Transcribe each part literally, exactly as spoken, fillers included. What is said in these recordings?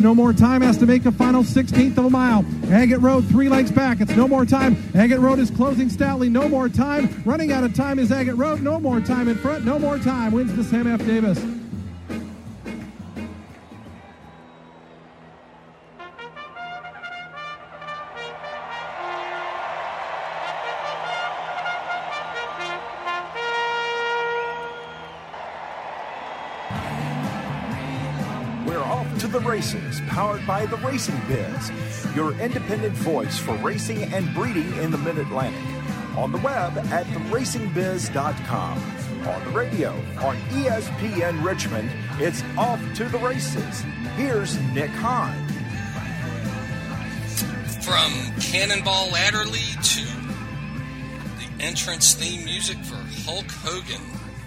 No More Time has to make a final sixteenth of a mile. Agate Road, three lengths back. It's No More Time. Agate Road is closing stoutly. No More Time. Running out of time is Agate Road. No More Time in front. No More Time wins the Sam F. Davis. The races, powered by The Racing Biz, your independent voice for racing and breeding in the Mid-Atlantic. On the web at the racing biz dot com. On the radio, on E S P N Richmond, it's Off to the Races. Here's Nick Hahn. From Cannonball Adderley to the entrance theme music for Hulk Hogan.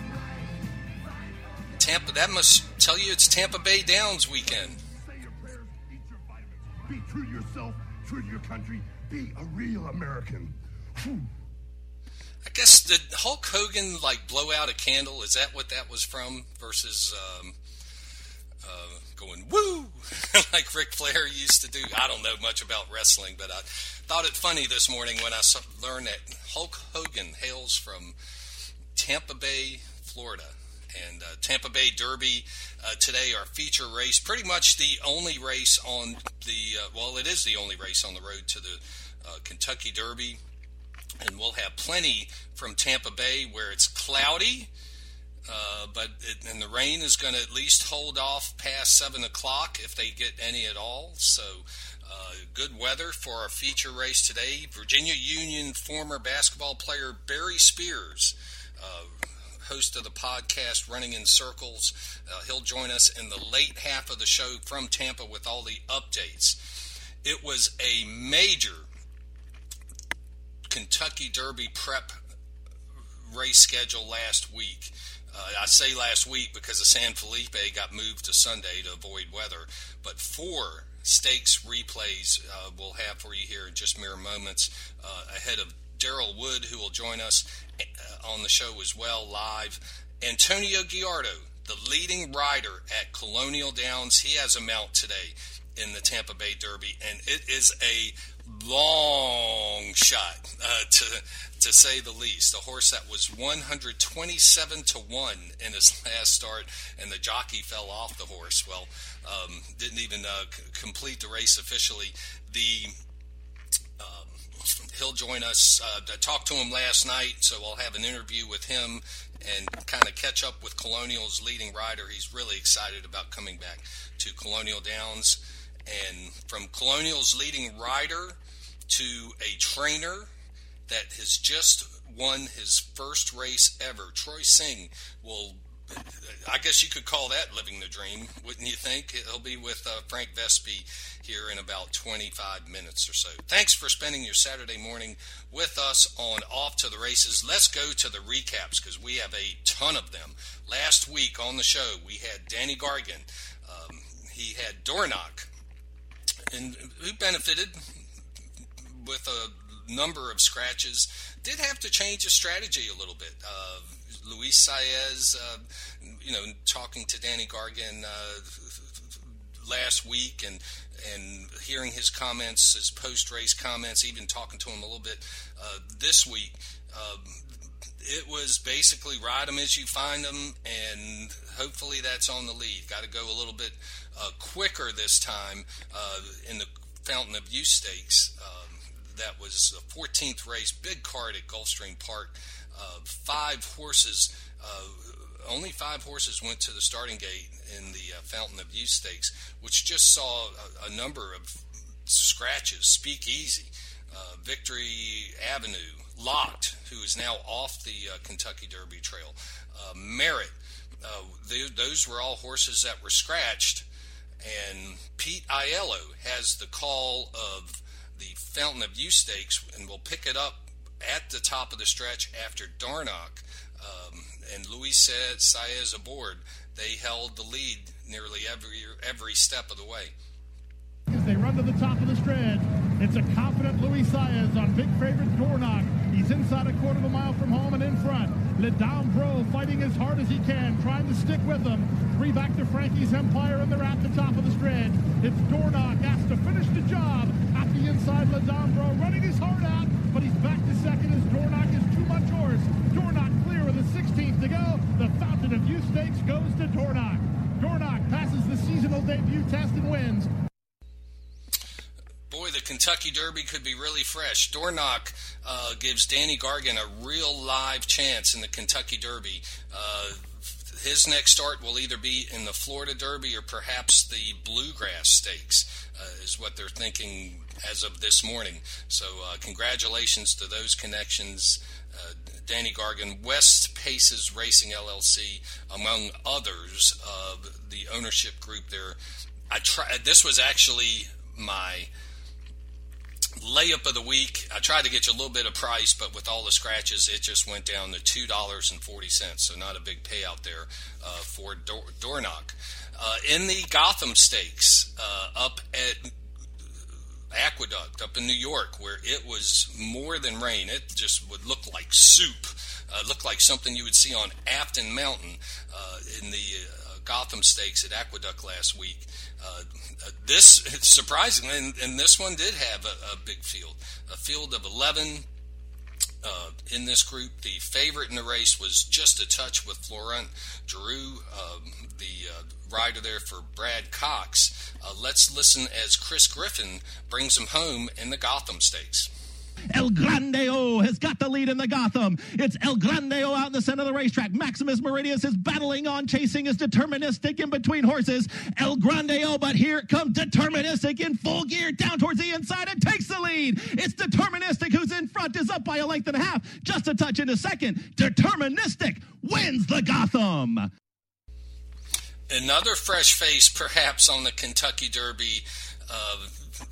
Tampa, that must tell you it's Tampa Bay Downs weekend. Say your prayers, eat your vitamins, be true to yourself, true to your country, be a real American. Whew. I guess, did Hulk Hogan, like, blow out a candle? Is that what that was from? Versus um, uh, going, woo, like Ric Flair used to do? I don't know much about wrestling, but I thought it funny this morning when I learned that Hulk Hogan hails from Tampa Bay, Florida. And uh, Tampa Bay Derby uh, today, our feature race, pretty much the only race on the, uh, well, it is the only race on the road to the uh, Kentucky Derby. And we'll have plenty from Tampa Bay where it's cloudy, uh, but it, and the rain is going to at least hold off past seven o'clock if they get any at all. So uh, good weather for our feature race today. Virginia Union former basketball player Barry Spears, uh, host of the podcast Running in Circles. Uh, he'll join us in the late half of the show from Tampa with all the updates. It was a major Kentucky Derby prep race schedule last week. Uh, I say last week because the San Felipe got moved to Sunday to avoid weather, but four stakes replays uh, we'll have for you here in just mere moments uh, ahead of Daryl Wood, who will join us uh, on the show as well, live. Antonio Guiardo, the leading rider at Colonial Downs, he has a mount today in the Tampa Bay Derby, and it is a long shot, uh, to to say the least. A horse that was one hundred twenty-seven to one in his last start, and the jockey fell off the horse. Well, um, didn't even uh, c- complete the race officially. The He'll join us. Uh, I talked to him last night, so I'll have an interview with him and kind of catch up with Colonial's leading rider. He's really excited about coming back to Colonial Downs. And from Colonial's leading rider to a trainer that has just won his first race ever, Troy Singh will, I guess you could call that living the dream, wouldn't you think? He'll be with uh, Frank Vespi here in about twenty-five minutes or so. Thanks for spending your Saturday morning with us on Off to the Races. Let's go to the recaps because we have a ton of them. Last week on the show, we had Danny Gargan. Um, he had Dornoch, and who benefited with a number of scratches. Did have to change his strategy a little bit. Uh, Luis Saez, uh, you know, talking to Danny Gargan uh, last week and and hearing his comments, his post-race comments, even talking to him a little bit uh, this week, um, it was basically ride them as you find them, and hopefully that's on the lead. Got to go a little bit uh, quicker this time uh, in the Fountain of Youth Stakes. Um, that was the fourteenth race, big card at Gulfstream Park. Uh, five horses, uh, only five horses went to the starting gate in the uh, Fountain of Youth Stakes, which just saw a, a number of scratches. Speakeasy, uh, Victory Avenue, Locked, who is now off the uh, Kentucky Derby trail, uh, Merit. Uh, they, those were all horses that were scratched, and Pete Aiello has the call of the Fountain of Youth Stakes, and we'll pick it up at the top of the stretch after Dornoch um, and Luis Saez aboard. They held the lead nearly every every step of the way. As they run to the top of the stretch, it's a confident Luis Saez on big favorite Dornoch. He's inside a quarter of a mile from home and in front. Le Dombro fighting as hard as he can, trying to stick with them. Three back to Frankie's Empire, and they're at the top of the stretch. It's Dornoch asked to finish the job at the inside. Le Dombro running his heart out, but he's back to second as Dornoch is too much horse. Dornoch clear with a sixteenth to go. The Fountain of Youth Stakes goes to Dornoch. Dornoch passes the seasonal debut test and wins. Boy, the Kentucky Derby could be really fresh. Dornoch uh, gives Danny Gargan a real live chance in the Kentucky Derby. Uh, his next start will either be in the Florida Derby or perhaps the Bluegrass Stakes, uh, is what they're thinking as of this morning. So uh, congratulations to those connections. Uh, Danny Gargan, West Paces Racing L L C, among others of the ownership group there. I tried. This was actually my layup of the week. I tried to get you a little bit of price, but with all the scratches, it just went down to two dollars and forty cents, so not a big payout there uh, for Dor- Dornoch. Uh, in the Gotham Stakes, uh, up at Aqueduct, up in New York, where it was more than rain. It just would look like soup. Uh, looked like something you would see on Afton Mountain uh, in the uh, Gotham Stakes at Aqueduct last week. Uh, uh, this, surprisingly, and, and this one did have a, a big field, a field of eleven uh, in this group. The favorite in the race was just a touch with Florent Giroux, uh, the uh, rider there for Brad Cox. Uh, let's listen as Chris Griffin brings him home in the Gotham Stakes. El Grandeo has got the lead in the Gotham. It's El Grandeo out in the center of the racetrack. Maximus Meridius is battling on, chasing his Deterministic in between horses. El Grandeo, but here comes Deterministic in full gear down towards the inside and takes the lead. It's Deterministic who's in front, is up by a length and a half, just a touch into second. Deterministic wins the Gotham. Another fresh face, perhaps, on the Kentucky Derby uh,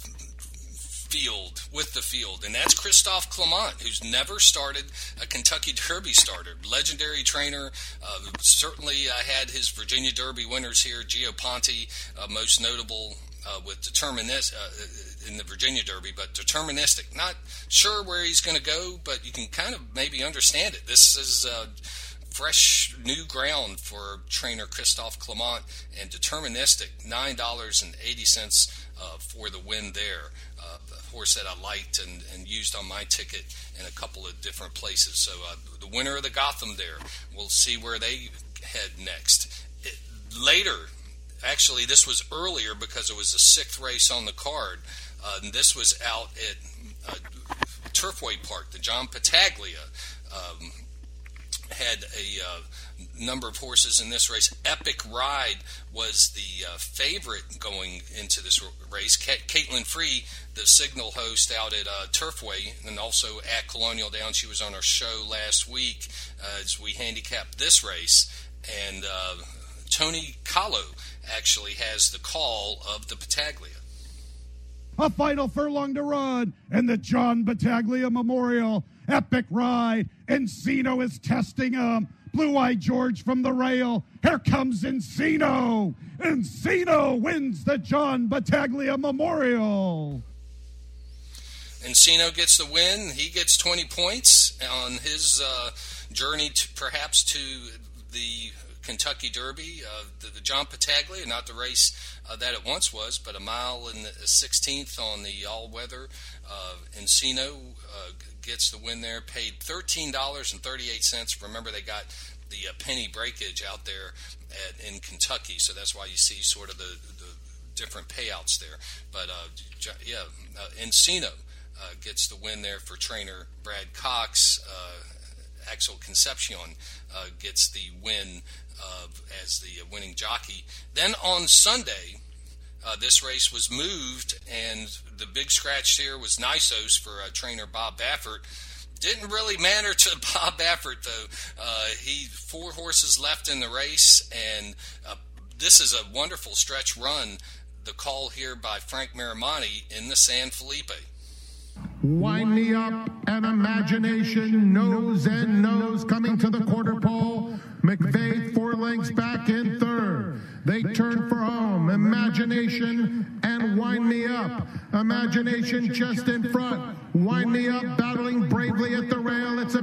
field, with the field, and that's Christophe Clement, who's never started a Kentucky Derby starter. Legendary trainer, uh, certainly uh, had his Virginia Derby winners here. Gio Ponte, uh, most notable uh, with Determinist uh, in the Virginia Derby, but Deterministic. Not sure where he's going to go, but you can kind of maybe understand it. This is uh, fresh new ground for trainer Christophe Clement, and Deterministic, nine dollars and eighty cents uh, for the win there. Uh, a horse that I liked and, and used on my ticket in a couple of different places. So uh, the winner of the Gotham there, we'll see where they head next. It, later, actually this was earlier because it was the sixth race on the card, uh, and this was out at uh, Turfway Park. The John Battaglia um, had a uh, number of horses in this race. Epic Ride was the uh, favorite going into this race. Cat- Caitlin Free, the Signal host out at uh, Turfway and also at Colonial Downs, she was on our show last week uh, as we handicapped this race. And uh, Tony Callo actually has the call of the Battaglia. A final furlong to run, and the John Battaglia Memorial. Epic Ride. Encino is testing him. Blue-Eyed George from the rail. Here comes Encino. Encino wins the John Battaglia Memorial. Encino gets the win. He gets twenty points on his uh, journey to perhaps to the Kentucky Derby. Uh, the, the John Battaglia, not the race uh, that it once was, but a mile and a sixteenth on the all-weather. Uh, Encino uh, gets the win there, paid thirteen dollars and thirty-eight cents. Remember, they got the uh, penny breakage out there at, in Kentucky, so that's why you see sort of the, the different payouts there. But, uh, yeah, uh, Encino uh, gets the win there for trainer Brad Cox. Uh, Axel Concepcion uh, gets the win uh, as the winning jockey. Then on Sunday, Uh, this race was moved, and the big scratch here was Nisos for uh, trainer Bob Baffert. Didn't really matter to Bob Baffert, though. Uh, he four horses left in the race, and uh, this is a wonderful stretch run. The call here by Frank Miramonte in the San Felipe. Wind me up, and Imagination knows and knows coming to the quarter pole. McVeigh four lengths back in third. They turn for home. Imagination and Wind Me Up. Imagination just in front. Wind Me Up battling bravely at the rail.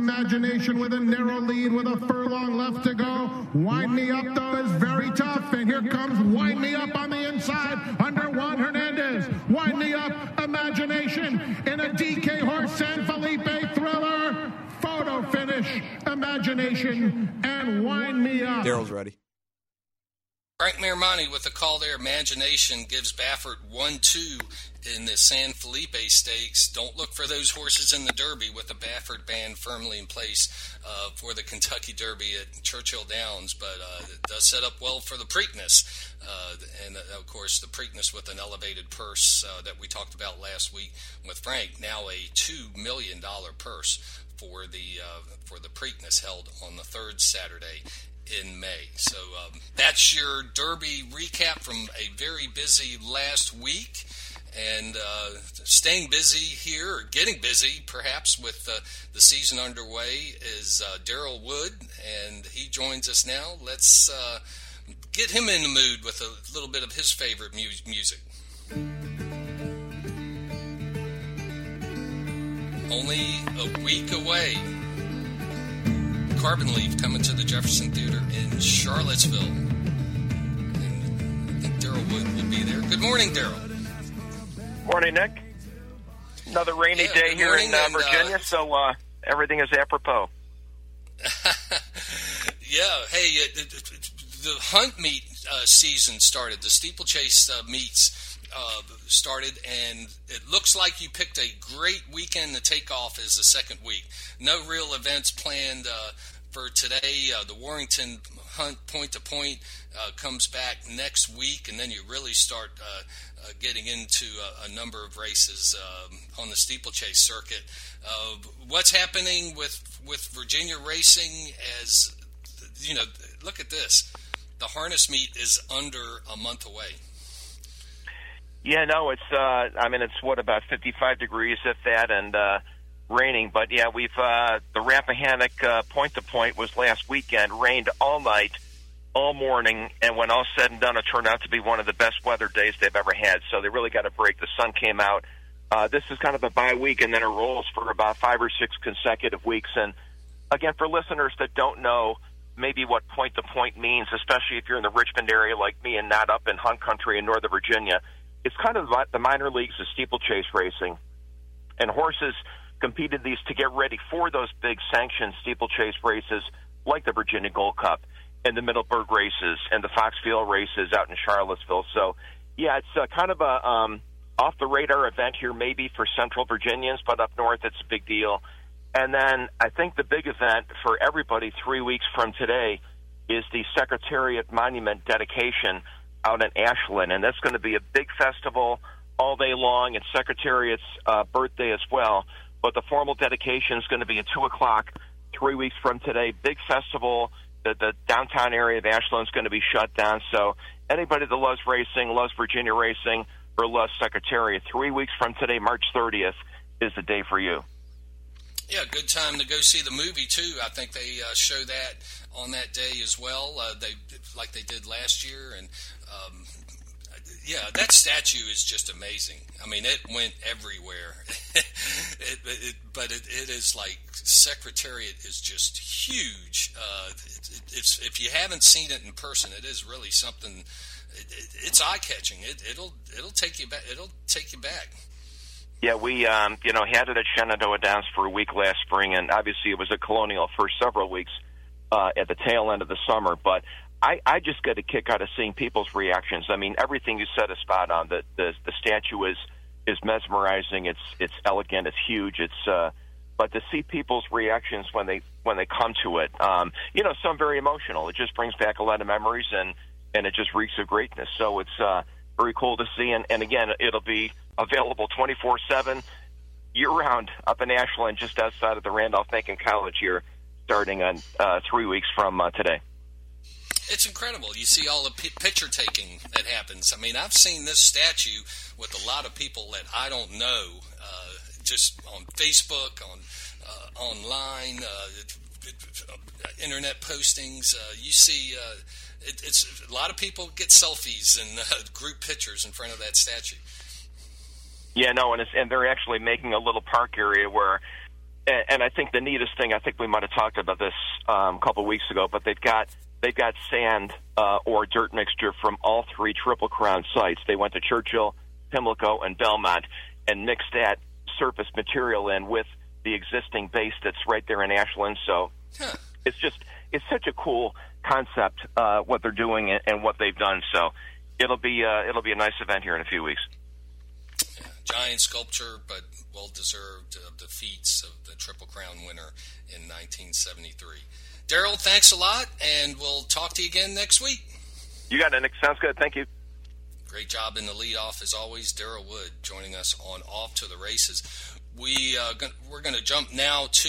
Imagination with a narrow lead with a furlong left to go. Wind Me Up, though, is very tough. And here comes Wind Me Up on the inside under Juan Hernandez. Wind Me Up, Imagination in a D K horse, San Felipe Thriller. Photo finish, Imagination, and Wind Me Up. Daryl's ready. Frank Miramonte with the call there. Imagination gives Baffert one two in the San Felipe Stakes. Don't look for those horses in the Derby with the Baffert band firmly in place uh, for the Kentucky Derby at Churchill Downs, but uh, it does set up well for the Preakness. Uh, and, uh, of course, the Preakness with an elevated purse uh, that we talked about last week with Frank, now a two million dollars purse for the, uh, for the Preakness held on the third Saturday in May. So um, that's your Derby recap from a very busy last week. And uh, staying busy here, or getting busy perhaps with uh, the season underway, is uh, Daryl Wood, and he joins us now. Let's uh, get him in the mood with a little bit of his favorite mu- music. Only a week away. Carbon Leaf coming to the Jefferson Theater in Charlottesville. And I think Daryl Wood will be there. Good morning, Daryl. Morning, Nick. Another rainy yeah, day here morning, in uh, and, Virginia, uh, so uh, everything is apropos. Yeah, hey, uh, the hunt meet uh, season started. The steeplechase uh, meets uh, started, and it looks like you picked a great weekend to take off as the second week. No real events planned uh, for today. Uh, the Warrington Hunt point-to-point uh, comes back next week, and then you really start uh, uh, getting into a, a number of races um, on the steeplechase circuit. Uh, what's happening with, with Virginia racing as, you know, look at this. The harness meet is under a month away. Yeah, no, it's, uh, I mean, it's, what, about fifty-five degrees, if that, and uh, raining. But, yeah, we've, uh, the Rappahannock uh, point-to-point was last weekend, rained all night, all morning, and when all said and done, it turned out to be one of the best weather days they've ever had. So they really got a break. The sun came out. Uh, this is kind of a bye week, and then it rolls for about five or six consecutive weeks. And, again, for listeners that don't know maybe what point-to-point means, especially if you're in the Richmond area like me and not up in Hunt Country in Northern Virginia, it's kind of the minor leagues of steeplechase racing. And horses competed these to get ready for those big sanctioned steeplechase races like the Virginia Gold Cup and the Middleburg races and the Foxfield races out in Charlottesville. So, yeah, it's uh, kind of a um, off-the-radar event here maybe for Central Virginians, but up north it's a big deal. And then I think the big event for everybody three weeks from today is the Secretariat Monument dedication out in Ashland. And that's going to be a big festival all day long. It's Secretariat's uh, birthday as well. But the formal dedication is going to be at two o'clock three weeks from today. Big festival. The, the downtown area of Ashland is going to be shut down. So anybody that loves racing, loves Virginia racing, or loves Secretariat, three weeks from today, March thirtieth, is the day for you. Yeah, good time to go see the movie, too. I think they uh, show that on that day as well, uh, they like they did last year. And, um, yeah, that statue is just amazing. I mean, it went everywhere. it, it, but it, it is like Secretariat is just huge. Uh, it, it, it's if you haven't seen it in person, it is really something. It, it, it's eye-catching. It, it'll it'll take you back. It'll take you back. Yeah, we um, you know had it at Shenandoah Downs for a week last spring, and obviously it was at Colonial for several weeks uh, at the tail end of the summer. But I, I just get a kick out of seeing people's reactions. I mean, everything you said is spot on. The the, the statue is is mesmerizing. It's it's elegant. It's huge. It's uh, but to see people's reactions when they when they come to it, um, you know, some very emotional. It just brings back a lot of memories, and and it just reeks of greatness. So it's uh, very cool to see. And, and again, it'll be available twenty-four seven year-round up in Ashland, just outside of the Randolph-Macon College here, starting on uh, three weeks from uh, today. It's incredible. You see all the p- picture taking that happens. I mean, I've seen this statue with a lot of people that I don't know, uh, just on Facebook, on uh, online, uh, internet postings. Uh, you see, uh, it, it's a lot of people get selfies and uh, group pictures in front of that statue. Yeah, no, and it's, and they're actually making a little park area where and, and I think the neatest thing, I think we might have talked about this um, a couple of weeks ago, but they've got they've got sand uh, or dirt mixture from all three Triple Crown sites. They went to Churchill, Pimlico, and Belmont, and mixed that surface material in with the existing base that's right there in Ashland. So huh. it's just it's such a cool concept uh, what they're doing and, and what they've done. So it'll be uh, it'll be a nice event here in a few weeks. Yeah, giant sculpture, but well deserved of the feats of the Triple Crown winner in nineteen seventy-three. Daryl, thanks a lot, and we'll talk to you again next week. You got it, Nick. Sounds good. Thank you. Great job in the leadoff, as always. Daryl Wood joining us on Off to the Races. We, uh, we're going to jump now to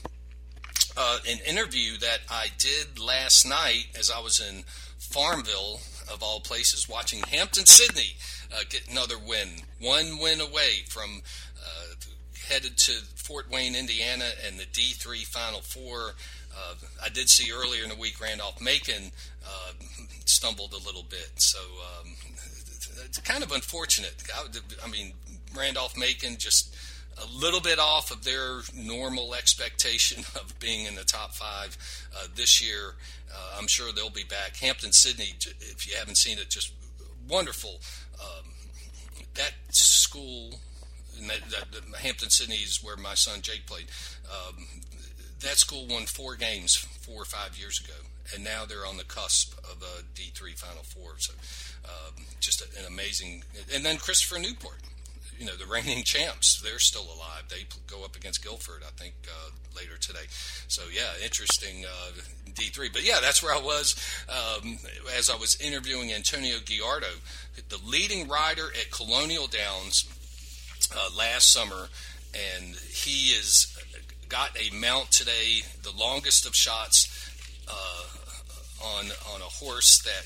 uh, an interview that I did last night as I was in Farmville, of all places, watching Hampton-Sydney uh, get another win. One win away from uh, headed to Fort Wayne, Indiana, and the D three Final Four. Uh, I did see earlier in the week Randolph-Macon uh, stumbled a little bit, so um, it's kind of unfortunate. I, I mean, Randolph-Macon just a little bit off of their normal expectation of being in the top five uh, this year. Uh, I'm sure they'll be back. Hampton-Sydney, if you haven't seen it, just wonderful. Um, that school, and that, that, that Hampton-Sydney is where my son Jake played. Um, that school won four games four or five years ago, and now they're on the cusp of a D three Final Four. So um, just an amazing. And then Christopher Newport. You know, the reigning champs, they're still alive. They go up against Guilford, I think, uh, later today. So, yeah, interesting uh, D three. But, yeah, that's where I was um, as I was interviewing Antonio Guiardo, the leading rider at Colonial Downs uh, last summer. And he has got a mount today, the longest of shots uh, on, on a horse that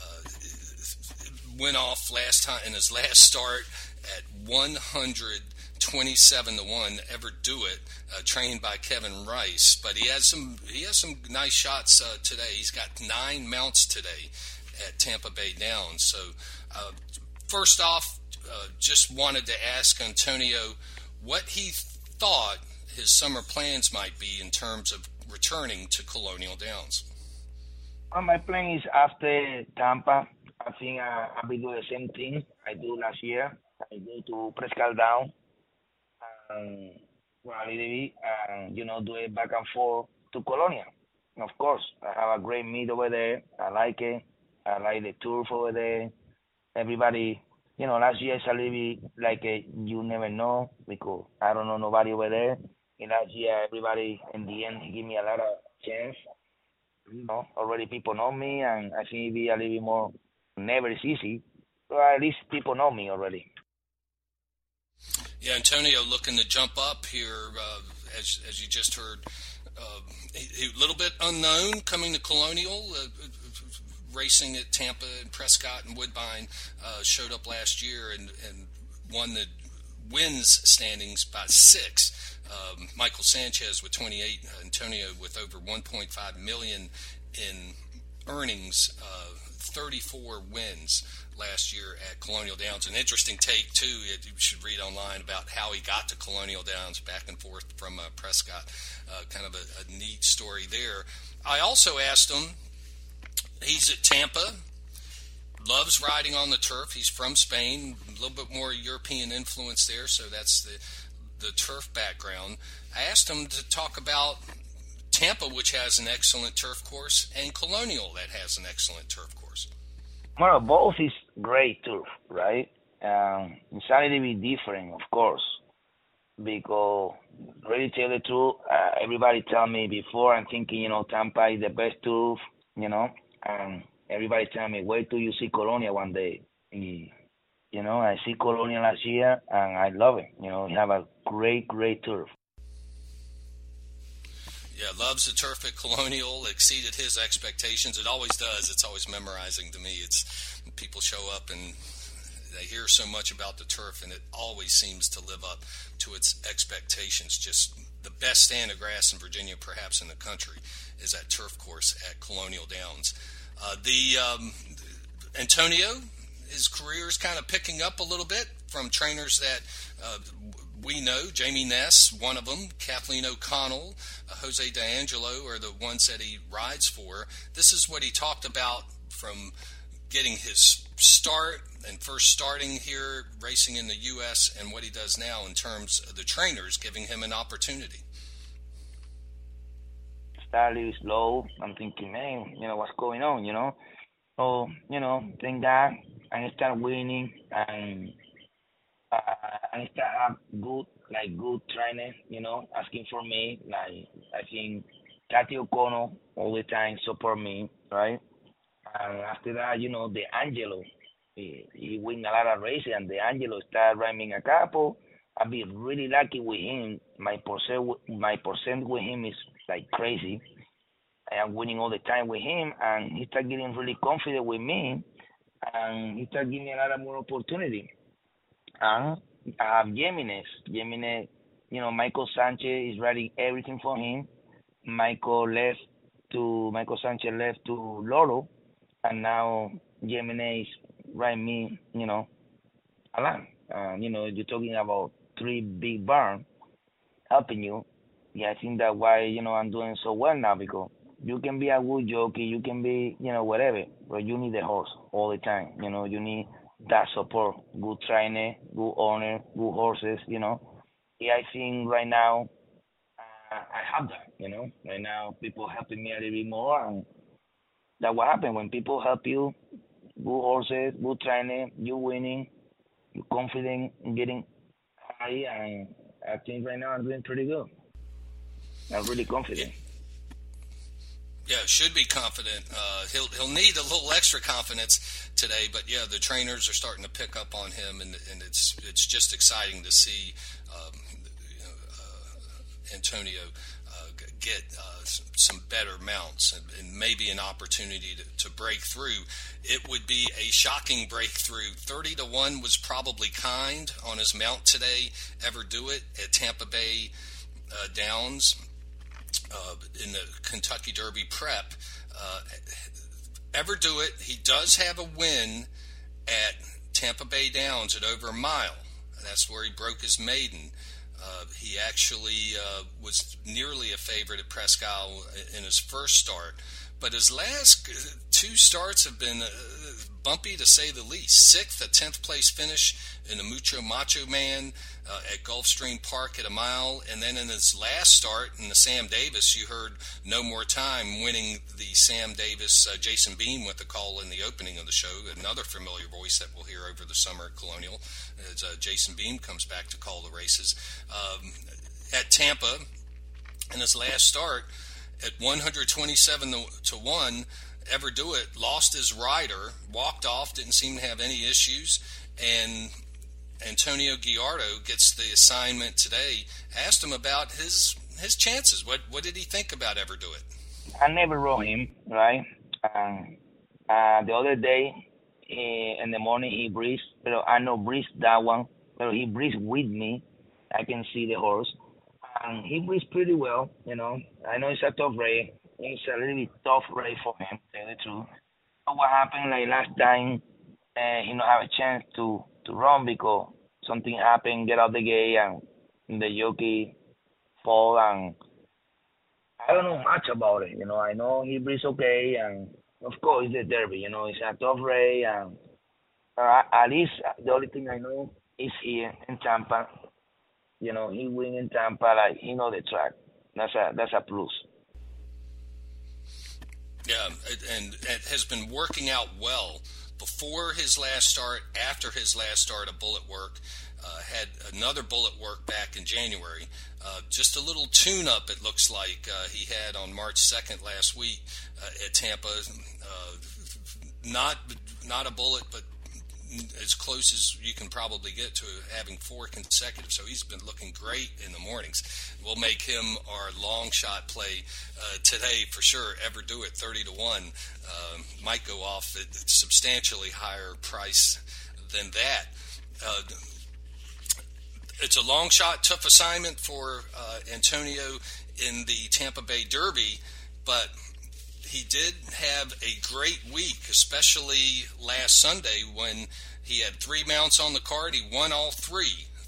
uh, went off last time in his last start at one hundred twenty-seven to one, ever do it, uh, trained by Kevin Rice. But he has some he has some nice shots uh, today. He's got nine mounts today at Tampa Bay Downs. So uh, first off, uh, just wanted to ask Antonio what he thought his summer plans might be in terms of returning to Colonial Downs. Well, my plan is after Tampa, I think uh, I'll be doing the same thing I do last year. I go to Prescott Down, and probably, and you know, do it back and forth to Colonia. Of course, I have a great meet over there. I like it. I like the turf over there. Everybody, you know, last year it's a little bit like a, you never know because I don't know nobody over there. And last year, everybody in the end he give me a lot of chance. You know, already people know me, and I think it'll be a little bit more. Never is easy, but at least people know me already. Yeah, Antonio looking to jump up here, uh, as as you just heard. Uh, he, he, a little bit unknown coming to Colonial, uh, racing at Tampa and Prescott and Woodbine. Uh, showed up last year and, and won the wins standings by six. Um, Michael Sanchez with twenty-eight, uh, Antonio with over one point five million in earnings, uh, thirty-four wins last year at Colonial Downs. An interesting take, too. You should read online about how he got to Colonial Downs back and forth from uh, Prescott. Uh, kind of a, a neat story there. I also asked him, he's at Tampa, loves riding on the turf. He's from Spain, a little bit more European influence there, so that's the, the turf background. I asked him to talk about Tampa, which has an excellent turf course, and Colonial that has an excellent turf course. Well, both is great turf, right? Um, it's a little bit different, of course, because really tell the truth, uh, everybody tell me before I'm thinking, you know, Tampa is the best turf, you know, and everybody tell me, wait till you see Colonia one day. You know, I see Colonia last year, and I love it. You know, we have a great, great turf. Yeah, loves the turf at Colonial, exceeded his expectations. It always does. It's always memorizing to me. It's people show up and they hear so much about the turf, and it always seems to live up to its expectations. Just the best stand of grass in Virginia, perhaps in the country, is that turf course at Colonial Downs. Uh, the um, Antonio, his career is kind of picking up a little bit from trainers that uh, we know Jamie Ness, one of them, Kathleen O'Connell, uh, Jose D'Angelo are the ones that he rides for. This is what he talked about from getting his start and first starting here racing in the U S and what he does now in terms of the trainers giving him an opportunity. Started slow. I'm thinking, man, you know, what's going on, you know? So, you know, thank God, I start winning, and uh, I start have good, like, good trainer, you know, asking for me. Like, I think Kathy O'Connell all the time support me, right? And after that, you know, the Angelo, he, he win a lot of races, and the Angelo start riding a couple. I've been really lucky with him. My percent, my percent with him is like crazy. I am winning all the time with him, and he started getting really confident with me, and he started giving me a lot of more opportunity. And I have Jimenez. Jimenez, you know, Michael Sanchez is riding everything for him. Michael left to, Michael Sanchez left to Loro, and now Jimenez riding me, you know, a lot. Uh, you know, you're talking about three big barns helping you. Yeah, I think that's why, you know, I'm doing so well now, because you can be a good jockey, you can be, you know, whatever, but you need the horse all the time. You know, you need that support, good trainer, good owner, good horses, you know. Yeah, I think right now uh, I have that, you know. Right now people helping me a little bit more, and that's what happens when people help you, good horses, good trainer, you winning, you're confident in getting high, and I think right now I'm doing pretty good. I'm really confident. Yeah, should be confident. Uh, he'll he'll need a little extra confidence today, but yeah, the trainers are starting to pick up on him, and and it's it's just exciting to see um, you know, uh, Antonio uh, get uh, some better mounts and, and maybe an opportunity to, to break through. It would be a shocking breakthrough. Thirty to one was probably kind on his mount today. Ever do it at Tampa Bay uh, Downs. Uh, in the Kentucky Derby prep, uh, ever do it. He does have a win at Tampa Bay Downs at over a mile. That's where he broke his maiden. Uh, he actually uh, was nearly a favorite at Presque Isle in his first start, but his last two starts have been uh, bumpy to say the least. Sixth, a tenth place finish in the Mucho Macho Man uh, at Gulfstream Park at a mile, and then in his last start in the Sam Davis, you heard No More Time winning the Sam Davis. uh, Jason Beam with the call in the opening of the show, another familiar voice that we'll hear over the summer at Colonial as uh, Jason Beam comes back to call the races. Um, at Tampa, in his last start, at one twenty-seven to one, Ever Do It lost his rider, walked off, didn't seem to have any issues, and Antonio Guiardo gets the assignment today. Asked him about his his chances. What what did he think about Ever Do It? I never rode him, right? Um, uh, the other day, he, in the morning, he breezed. But I know breezed that one. But he breezed with me. I can see the horse. Um, he breezed pretty well, you know. I know it's a tough race. It's a little bit tough race for him, to tell the truth. But what happened, like last time, uh, he don't have a chance to, to run because something happened, get out the gate, and the jockey fall, and I don't know much about it, you know. I know he breathes okay, and of course it's the Derby, you know. It's a tough race, and uh, at least the only thing I know is here in Tampa. You know, he win in Tampa, like he know the track. That's a that's a plus. Yeah, and it has been working out well. Before his last start, after his last start, a bullet work, uh, had another bullet work back in January. Uh, just a little tune-up, it looks like, uh, he had on March second last week uh, at Tampa. Uh, not not a bullet, but as close as you can probably get to having four consecutive. So he's been looking great in the mornings. We'll make him our long shot play uh, today for sure. Ever Do It, thirty to one. Uh, might go off at a substantially higher price than that. Uh, it's a long shot, tough assignment for uh, Antonio in the Tampa Bay Derby, but he did have a great week, especially last Sunday when he had three mounts on the card. He won all three.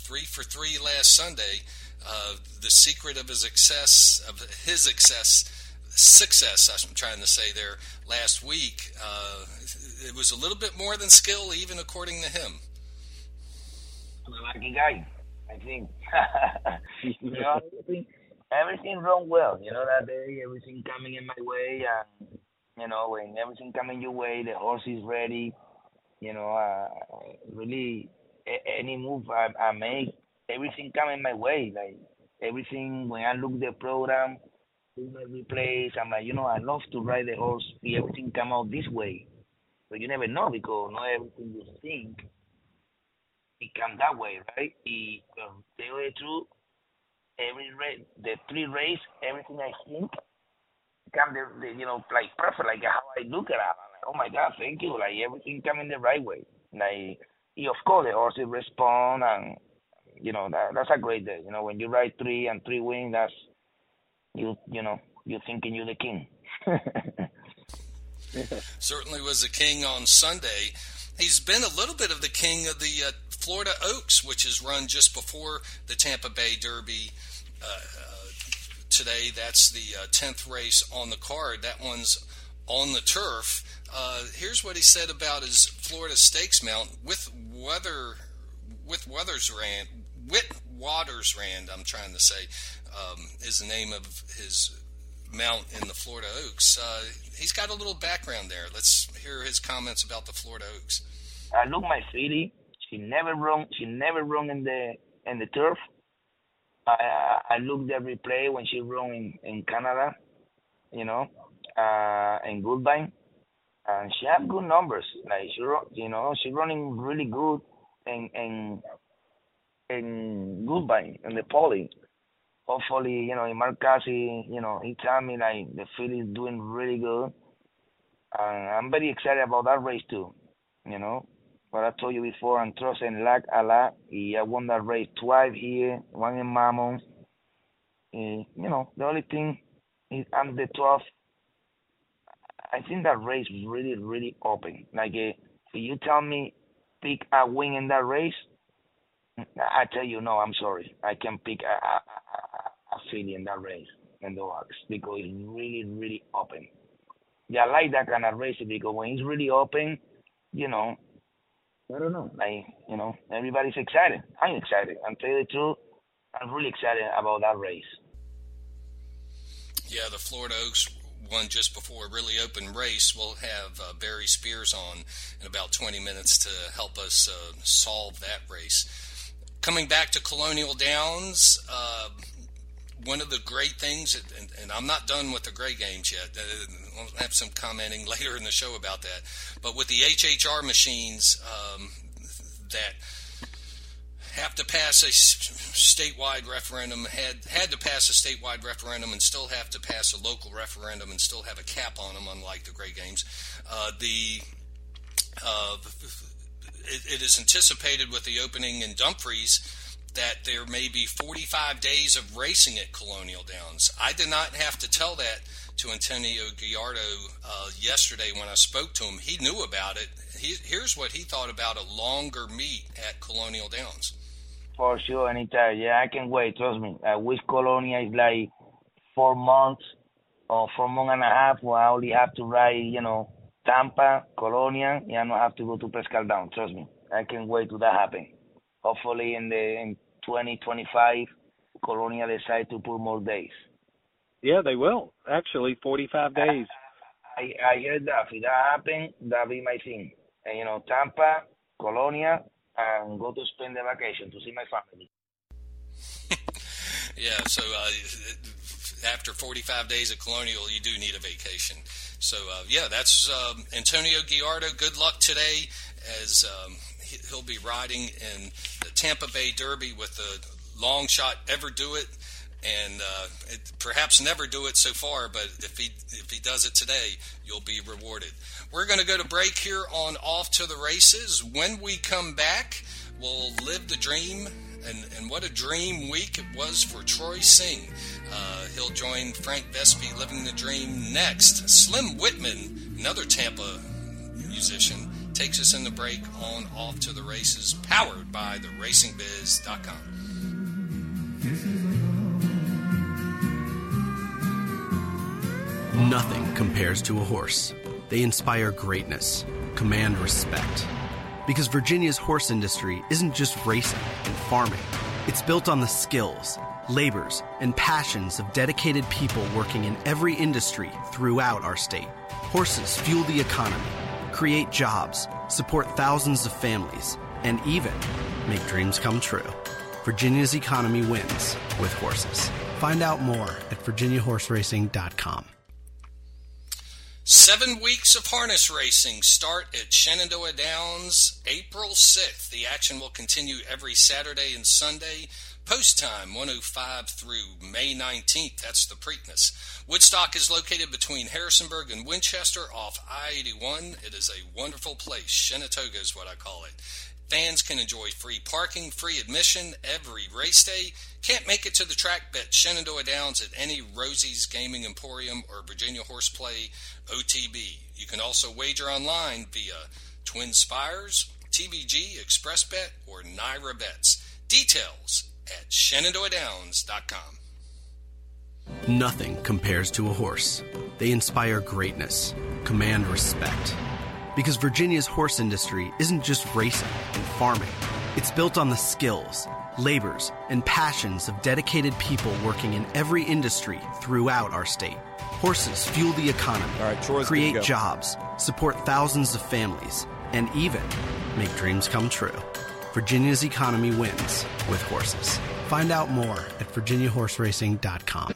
three for three last Sunday. Uh, the secret of his success, of his success, success, I'm trying to say there, last week, uh, it was a little bit more than skill, even according to him. I'm a lucky guy, I think. you know, everything, everything wrong well. You know, that day, everything coming in my way. And, you know, when everything coming your way, the horse is ready. You know, uh, really, a- any move I, I make, everything coming my way. Like, everything, when I look the program, do my replays, I'm like, you know, I love to ride the horse, see everything come out this way. But you never know, because not everything you think, it come that way, right? Y, um, tell you the truth, every race, the three race, everything I think, come the, the, you know, like perfect, like how I look at it. I'm like, oh my God, thank you. Like, everything coming the right way. Like, y of course, the horses respond, and, you know, that, that's a great day. You know, when you ride three and three win, that's, you, you know, you're thinking you're the king. Certainly was the king on Sunday. He's been a little bit of the king of the uh, Florida Oaks, which is run just before the Tampa Bay Derby uh, uh, today. That's the uh, tenth race on the card. That one's on the turf. Uh, here's what he said about his Florida Stakes mount with weather, with Weathersrand, Whit Watersrand, I'm trying to say, um, is the name of his mount in the Florida Oaks. Uh, he's got a little background there. Let's hear his comments about the Florida Oaks. I look my filly. She never run. She never run in the in the turf. I I looked at replay when she run in, in Canada, you know, uh, in Goodbine, and she have good numbers. Like she, you know, she running really good in in in Goodbine in the poly. Hopefully, you know, in Mark Cassie, you know, he told me like the filly is doing really good, and I'm very excited about that race too. You know, what I told you before, and trust and luck a lot. I won that race twice here, one in Mammon. Uh, you know, the only thing is I'm the twelfth. I think that race is really, really open. Like, uh, if you tell me pick a win in that race, I tell you, no, I'm sorry. I can pick a, a, a, a filly in that race in the Oaks because it's really, really open. Yeah, I like that kind of race because when it's really open, you know, I don't know, like, you know, everybody's excited. I'm excited. I'm telling you the truth, I'm really excited about that race. Yeah, the Florida Oaks one just before a really open race. We'll have uh, Barry Spears on in about twenty minutes to help us uh, solve that race. Coming back to Colonial Downs, uh, one of the great things, and, and I'm not done with the Gray Games yet. I'll have some commenting later in the show about that. But with the H H R machines um, that have to pass a statewide referendum, had had to pass a statewide referendum and still have to pass a local referendum and still have a cap on them, unlike the Gray Games, uh, the uh, It, it is anticipated with the opening in Dumfries that there may be forty-five days of racing at Colonial Downs. I did not have to tell that to Antonio Gallardo uh, yesterday when I spoke to him. He knew about it. He, here's what he thought about a longer meet at Colonial Downs. For sure, anytime. Yeah, I can wait. Trust me. Uh, with Colonia is like four months or four months and a half where I only have to ride, you know, Tampa, Colonia, yeah, I don't have to go to Prescal Down. Trust me, I can't wait till that happen. Hopefully, in the in twenty twenty-five, Colonia decide to put more days. Yeah, they will. Actually, forty-five days. I I, I heard that. If that happen, that'll be my thing. And you know, Tampa, Colonia, and go to spend the vacation to see my family. Yeah. So uh, after forty-five days at Colonial, you do need a vacation. So, uh, yeah, that's um, Antonio Gallardo. Good luck today as um, he'll be riding in the Tampa Bay Derby with the long shot Ever Do It, and uh, it, perhaps never do it so far, but if he if he does it today, you'll be rewarded. We're going to go to break here on Off to the Races. When we come back, we'll live the dream. And, and what a dream week it was for Troy Singh. Uh, he'll join Frank Vespi living the dream next. Slim Whitman, another Tampa musician, takes us in the break on Off to the Races, powered by the racing biz dot com. Nothing compares to a horse. They inspire greatness, command respect. Because Virginia's horse industry isn't just racing and farming. It's built on the skills, labors, and passions of dedicated people working in every industry throughout our state. Horses fuel the economy, create jobs, support thousands of families, and even make dreams come true. Virginia's economy wins with horses. Find out more at virginia horse racing dot com. Seven weeks of harness racing start at Shenandoah Downs April sixth. The action will continue every Saturday and Sunday. Post time one oh five through May nineteenth. That's the Preakness. Woodstock is located between Harrisonburg and Winchester off I eighty-one. It is a wonderful place. Shenandoah is what I call it. Fans can enjoy free parking, free admission every race day. Can't make it to the track? Bet Shenandoah Downs at any Rosie's Gaming Emporium or Virginia Horseplay O T B. You can also wager online via Twin Spires, T B G, ExpressBet, or Naira Bets. Details at shenandoah downs dot com. Nothing compares to a horse. They inspire greatness, command respect. Because Virginia's horse industry isn't just racing and farming. It's built on the skills, labors, and passions of dedicated people working in every industry throughout our state. Horses fuel the economy, All right, Troy's create good to go. jobs, support thousands of families, and even make dreams come true. Virginia's economy wins with horses. Find out more at virginia horse racing dot com.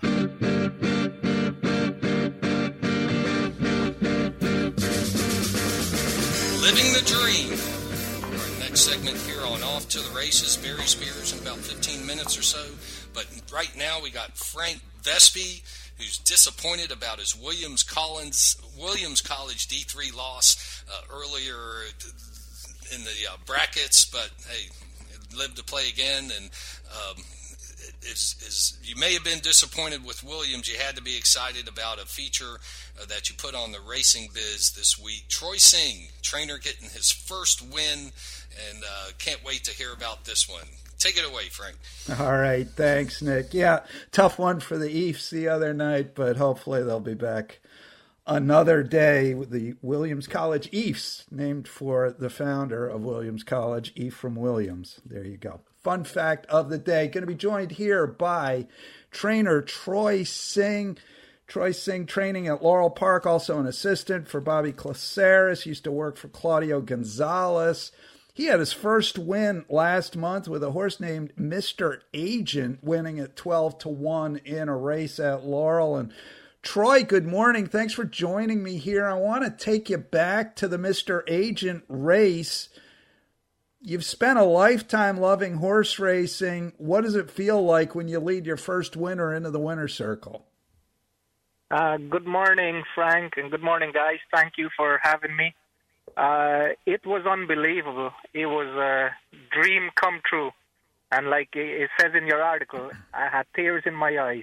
Living the Dream. Our next segment here on Off to the Races, Barry Spears in about fifteen minutes or so. But right now we got Frank Vespi, who's disappointed about his Williams Collins Williams College D three loss uh, earlier in the uh, brackets. But hey, lived to play again, and um, is, is you may have been disappointed with Williams. You had to be excited about a feature uh, that you put on the Racing Biz this week. Troy Singh, trainer, getting his first win, and uh, can't wait to hear about this one. Take it away, Frank. All right, thanks, Nick. Yeah, tough one for the Eefs the other night, but hopefully they'll be back another day with the Williams College Eefs, named for the founder of Williams College, Ephraim Williams. There you go. Fun fact of the day, going to be joined here by trainer Troy Singh. Troy Singh training at Laurel Park, also an assistant for Bobby Claceris, used to work for Claudio Gonzalez. He had his first win last month with a horse named Mister Agent, winning at twelve to one in a race at Laurel. And Troy, good morning. Thanks for joining me here. I want to take you back to the Mister Agent race. You've spent a lifetime loving horse racing. What does it feel like when you lead your first winner into the winner's circle? Uh, good morning, Frank, and good morning, guys. Thank you for having me. Uh, it was unbelievable. It was a dream come true. And like it says in your article, I had tears in my eyes.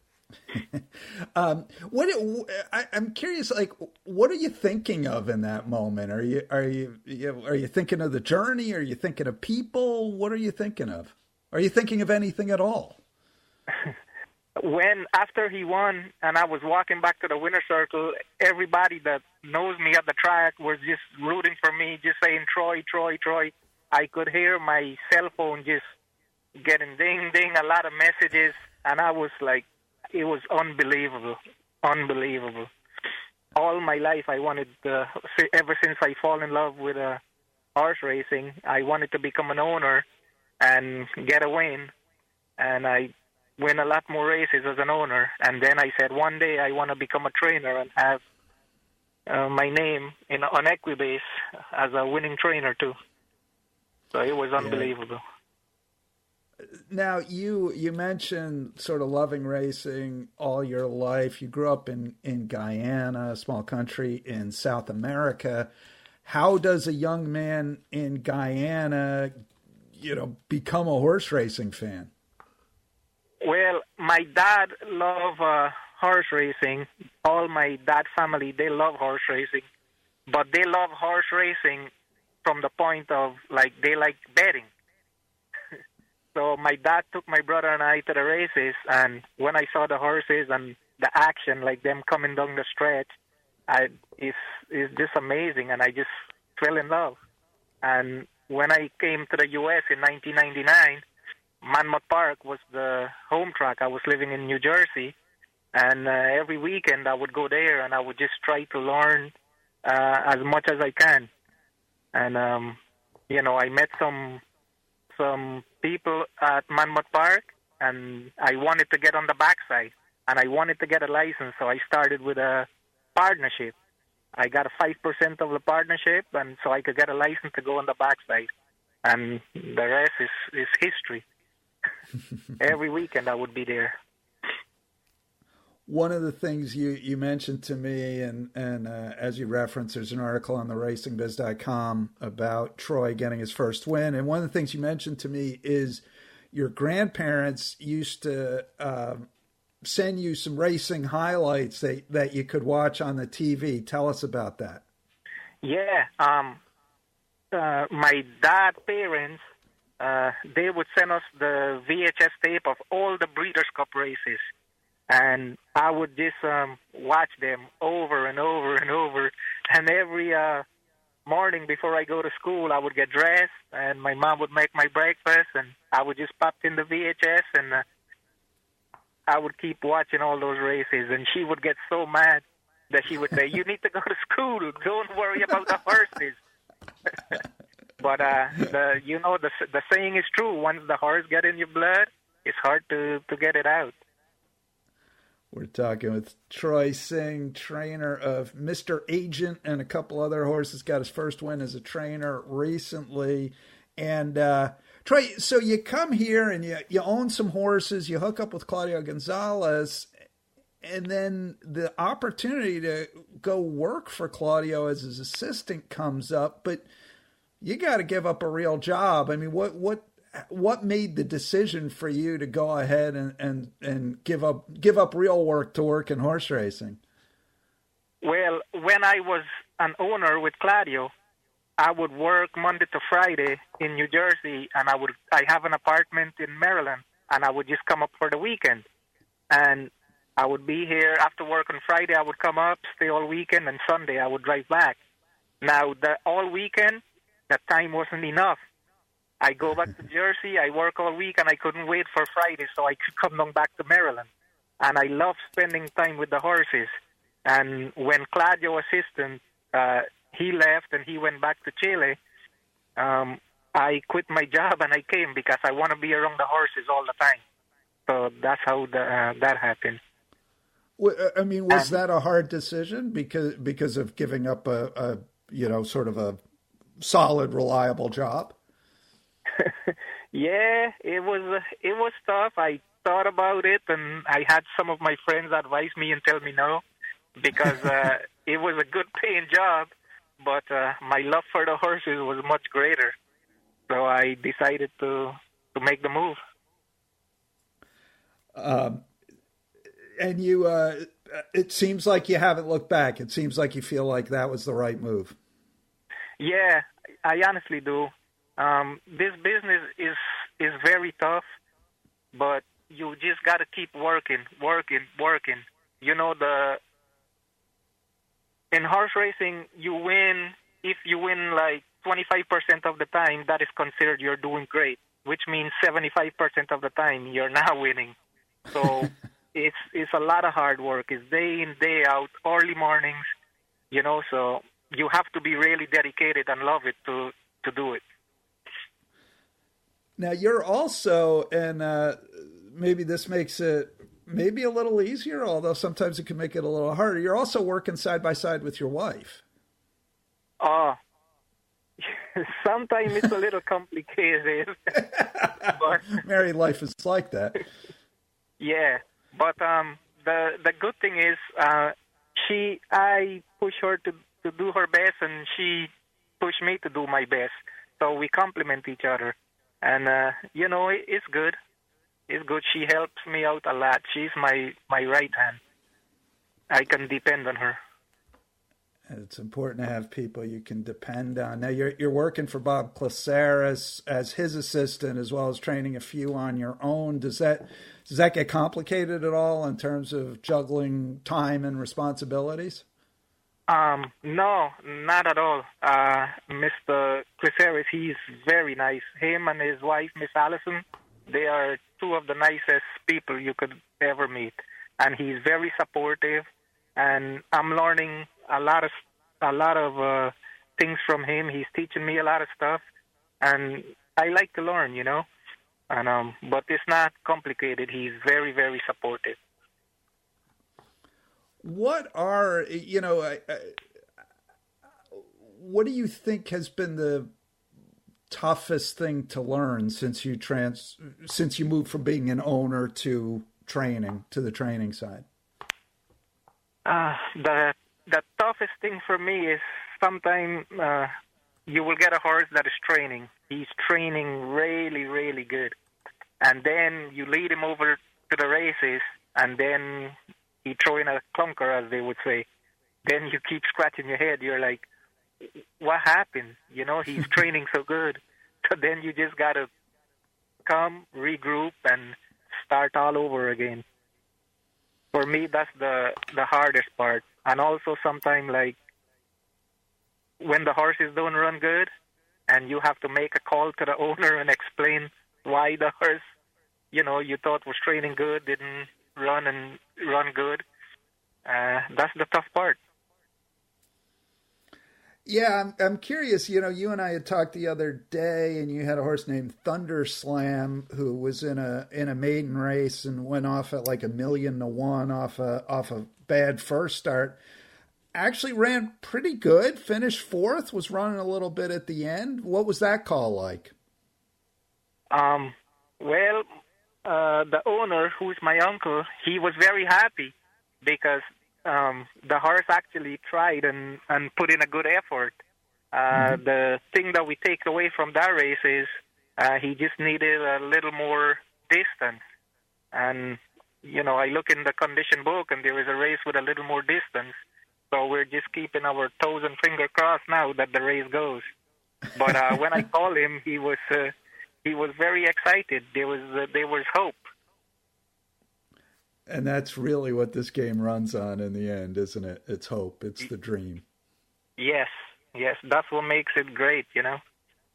um, what I, I'm curious, like, what are you thinking of in that moment? Are you are you, you are you thinking of the journey? Are you thinking of people? What are you thinking of? Are you thinking of anything at all? When after he won, and I was walking back to the winner's circle, everybody that knows me at the track was just rooting for me, just saying Troy, Troy, Troy. I could hear my cell phone just getting ding, ding, a lot of messages, and I was like, it was unbelievable, unbelievable. All my life I wanted, uh, ever since I fall in love with uh, horse racing, I wanted to become an owner and get a win, and I win a lot more races as an owner. And then I said, one day I want to become a trainer and have uh, my name in on Equibase as a winning trainer too. So it was unbelievable. Yeah. Now, you you mentioned sort of loving racing all your life. You grew up in, in Guyana, a small country in South America. How does a young man in Guyana, you know, become a horse racing fan? Well, my dad loved uh, horse racing. All my dad family, they love horse racing. But they love horse racing from the point of, like, they like betting. So my dad took my brother and I to the races, and when I saw the horses and the action, like them coming down the stretch, I it's, it's just amazing, and I just fell in love. And when I came to the U S in nineteen ninety-nine, Monmouth Park was the home track. I was living in New Jersey, and uh, every weekend I would go there, and I would just try to learn uh, as much as I can. And, um, you know, I met some some people at Monmouth Park, and I wanted to get on the backside, and I wanted to get a license, so I started with a partnership. I got a five percent of the partnership, and so I could get a license to go on the backside. And the rest is, is history. Every weekend I would be there. One of the things you, you mentioned to me, and, and uh, as you referenced, there's an article on the racing biz dot com about Troy getting his first win. And one of the things you mentioned to me is your grandparents used to uh, send you some racing highlights that, that you could watch on the T V. Tell us about that. Yeah. Um, uh, my dad's parents, uh, they would send us the V H S tape of all the Breeders' Cup races. And I would just um, watch them over and over and over. And every uh, morning before I go to school, I would get dressed, and my mom would make my breakfast, and I would just pop in the V H S, and uh, I would keep watching all those races. And she would get so mad that she would say, "You need to go to school. Don't worry about the horses." But uh, the you know the the saying is true. Once the horse get in your blood, it's hard to to get it out. We're talking with Troy Singh, trainer of Mister Agent and a couple other horses. Got his first win as a trainer recently. And uh, Troy, so you come here and you, you own some horses. You hook up with Claudio Gonzalez. And then the opportunity to go work for Claudio as his assistant comes up. But you got to give up a real job. I mean, what what what made the decision for you to go ahead and, and, and give up give up real work to work in horse racing? Well, when I was an owner with Claudio, I would work Monday to Friday in New Jersey, and I would I have an apartment in Maryland, and I would just come up for the weekend. And I would be here after work on Friday. I would come up, stay all weekend, and Sunday I would drive back. Now, the all weekend, that time wasn't enough. I go back to Jersey, I work all week, and I couldn't wait for Friday so I could come down back to Maryland. And I love spending time with the horses. And when Claudio assistant, uh, he left and he went back to Chile, um, I quit my job and I came because I want to be around the horses all the time. So that's how the, uh, that happened. I mean, was that a hard decision because because of giving up a, a you know, sort of a solid, reliable job? Yeah, it was it was tough. I thought about it, and I had some of my friends advise me and tell me no, because uh, it was a good paying job, but uh, my love for the horses was much greater. So I decided to to make the move. Um, and you, uh, it seems like you haven't looked back. It seems like you feel like that was the right move. Yeah, I honestly do. Um, this business is is very tough, but you just got to keep working, working, working. You know, the in horse racing, you win. If you win like twenty-five percent of the time, that is considered you're doing great, which means seventy-five percent of the time you're not winning. So it's it's a lot of hard work. It's day in, day out, early mornings, you know, so you have to be really dedicated and love it to, to do it. Now, you're also, and uh, maybe this makes it maybe a little easier, although sometimes it can make it a little harder. You're also working side by side with your wife. Oh, sometimes it's a little complicated. But, married life is like that. Yeah, but um, the the good thing is, uh, she I push her to, to do her best, and she push me to do my best. So we complement each other. And, uh, you know, it, it's good. It's good. She helps me out a lot. She's my, my right hand. I can depend on her. It's important to have people you can depend on. Now, you're you're working for Bob Classer as, as his assistant, as well as training a few on your own. Does that does that get complicated at all in terms of juggling time and responsibilities? Um, no, not at all. Uh, Mister Cliceris, he's very nice. Him and his wife, Miss Allison, they are two of the nicest people you could ever meet. And he's very supportive. And I'm learning a lot of a lot of uh, things from him. He's teaching me a lot of stuff, and I like to learn, you know. And um, but it's not complicated. He's very, very supportive. What are you know? I, I, what do you think has been the toughest thing to learn since you trans since you moved from being an owner to training to the training side? Uh, the the toughest thing for me is sometimes uh, you will get a horse that is training. He's training really, really good. And then you lead him over to the races, and then he throw in a clunker, as they would say. Then you keep scratching your head. You're like, what happened? You know, he's training so good. So then you just got to come, regroup, and start all over again. For me, that's the, the hardest part. And also sometimes, like, when the horses don't run good and you have to make a call to the owner and explain why the horse, you know, you thought was training good, didn't run and run good. Uh, that's the tough part. Yeah, I'm, I'm curious. You know, you and I had talked the other day, and you had a horse named Thunder Slam who was in a in a maiden race and went off at like a million to one off a off a bad first start. Actually ran pretty good. Finished fourth. Was running a little bit at the end. What was that call like? Um. Well, uh, the owner, who's my uncle, he was very happy because. Um, the horse actually tried and, and put in a good effort. Uh, mm-hmm. The thing that we take away from that race is uh, he just needed a little more distance. And, you know, I look in the condition book and there is a race with a little more distance. So we're just keeping our toes and finger crossed now that the race goes. But uh, when I called him, he was uh, he was very excited. There was uh, there was hope. And that's really what this game runs on in the end, isn't it? It's hope. It's the dream. Yes. Yes. That's what makes it great, you know?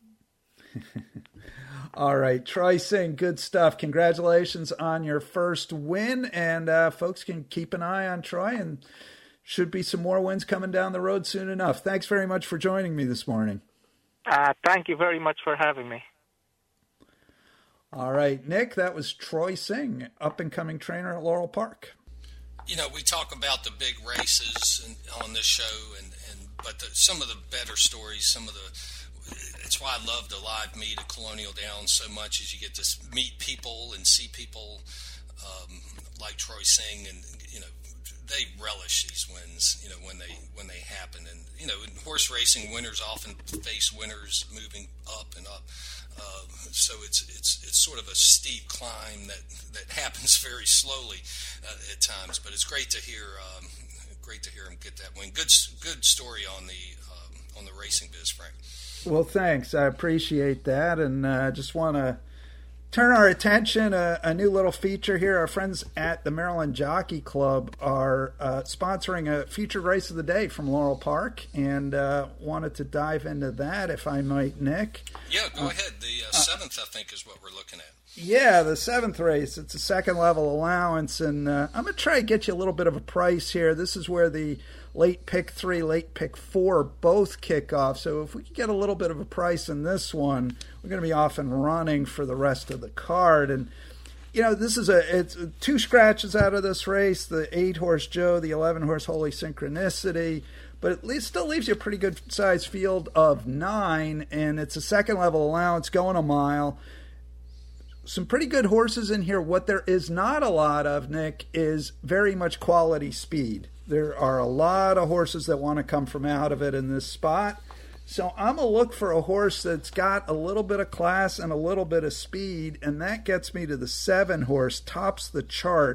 All right. Troy Singh, good stuff. Congratulations on your first win. And uh, folks can keep an eye on Troy, and should be some more wins coming down the road soon enough. Thanks very much for joining me this morning. Uh, thank you very much for having me. All right, Nick, that was Troy Singh, up-and-coming trainer at Laurel Park. You know, we talk about the big races and, on this show, and, and but the, some of the better stories, some of the, it's why I love the live meet at Colonial Downs so much, is you get to meet people and see people um, like Troy Singh, and, you know, they relish these wins, you know, when they when they happen. And, you know, in horse racing, winners often face winners moving up and up. Uh, so it's it's it's sort of a steep climb that, that happens very slowly uh, at times. But it's great to hear um, great to hear him get that win. Good good story on the um, on the racing biz, Frank. Well, thanks. I appreciate that, and I uh, just want to turn our attention a, a new little feature here. Our friends at the Maryland Jockey Club are uh, sponsoring a featured race of the day from Laurel Park, and uh, wanted to dive into that, if I might, Nick. Yeah, go uh, ahead. The uh, seventh, I think, is what we're looking at. Yeah, the seventh race. It's a second level allowance, and uh, I'm going to try to get you a little bit of a price here. This is where the late pick three, late pick four both kick off. So if we could get a little bit of a price in this one, we're going to be off and running for the rest of the card. And, you know, this is a, it's two scratches out of this race, the eight horse Joe, the eleven horse Holy Synchronicity, but at least still leaves you a pretty good size field of nine, and it's a second level allowance going a mile. Some pretty good horses in here. What there is not a lot of, Nick, is very much quality speed. There are a lot of horses that want to come from out of it in this spot. So I'm going to look for a horse that's got a little bit of class and a little bit of speed, and that gets me to the seven horse, tops the chart,